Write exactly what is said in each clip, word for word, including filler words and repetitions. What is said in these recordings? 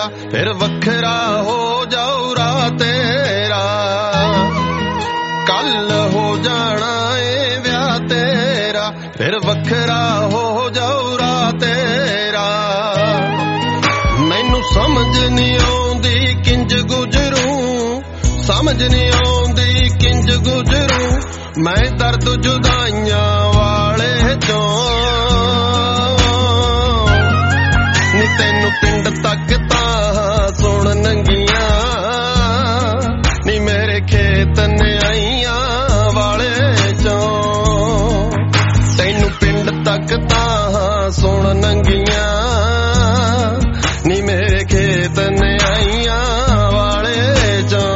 फिर वखरा हो जाऊ रात तेरा। कल हो जाना ए ब्याह तेरा, फिर वखरा हो जाऊ रात तेरा। मैनू समझ नहीं आउंदी किंज गुजरूं, समझ नहीं आउंदी किंज गुजरूं मैं दर्द जुदाइयां वाले चों। नी तैनू पिंड तक तां सुन नंगियां, नी मेरे खेत न्याइयां वाले चों। तैनू पिंड तक तां सुन नंगियां, नी मेरे खेत न्याइयां वाले चों।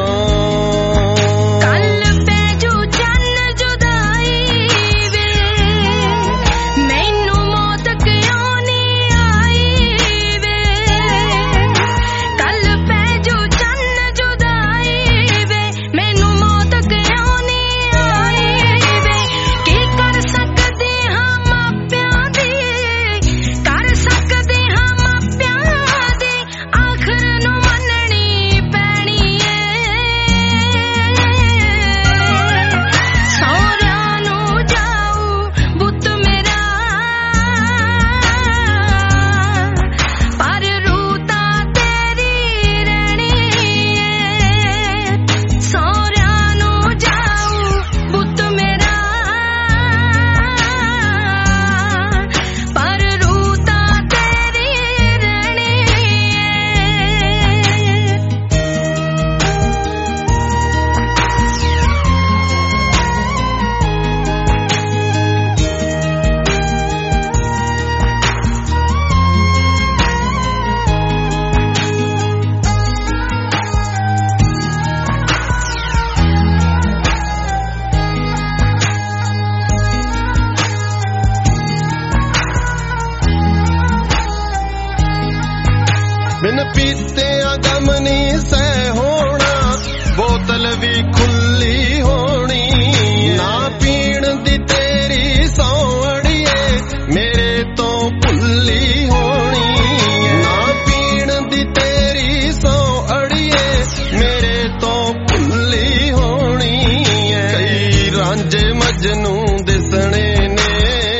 बिन पीते गम नहीं सह होना, बोतल भी खुली होनी। ना पीण दी तेरी सौ अड़िए मेरे तो भुल्ली होनी। ना पीण दी तेरी सौ अड़िए मेरे तो भुल्ली होनी। कई रांझे मजनू दिसने ने,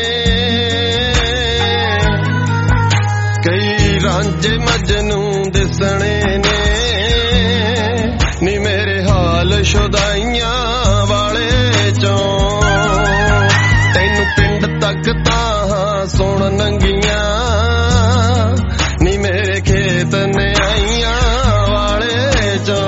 कई रांझे मजनू दिसने ने, नी मेरे हाल शुदाइयां वाले चों। तैनू पिंड तक तां सुन नंगियां, नी मेरे खेत न्याइयां वाले चों।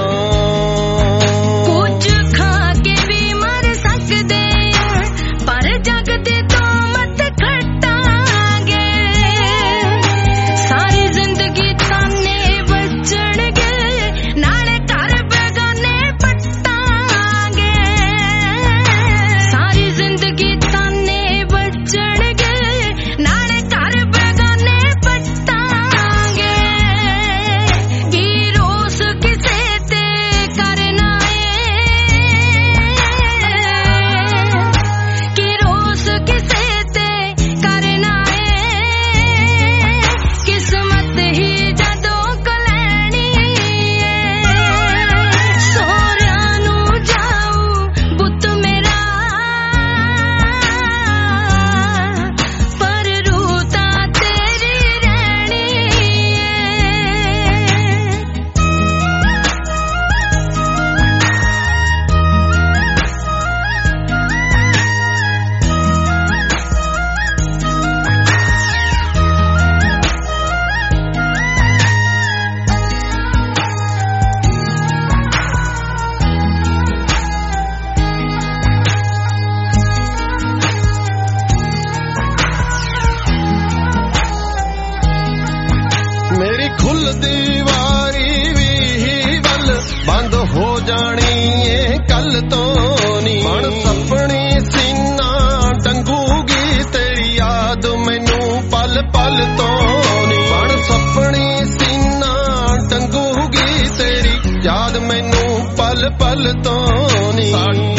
खुल दीवारी भी वल बंद हो जानी है कल तो नी। बन सपनी सीना टंगूगी तेरी याद मैनू पल पल तो नी। बन सपनी सीना टंगूगी तेरी याद मैनू पल पल तो नी।